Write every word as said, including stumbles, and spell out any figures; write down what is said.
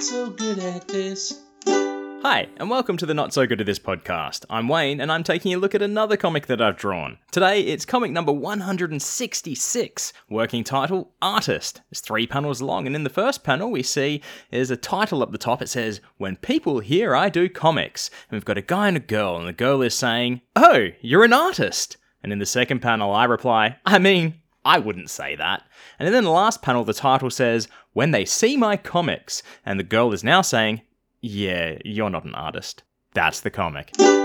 so good at this. Hi, and welcome to the Not So Good at This podcast. I'm Wayne, and I'm taking a look at another comic that I've drawn. Today, it's comic number one hundred sixty-six, working title, Artist. It's three panels long, and in the first panel we see there's a title up the top. It says, When People Hear I Do Comics. And we've got a guy and a girl, and the girl is saying, Oh, you're an artist. And in the second panel, I reply, I mean, I wouldn't say that. And then in the last panel, the title says, When They See My Comics. And the girl is now saying, Yeah, you're not an artist. That's the comic.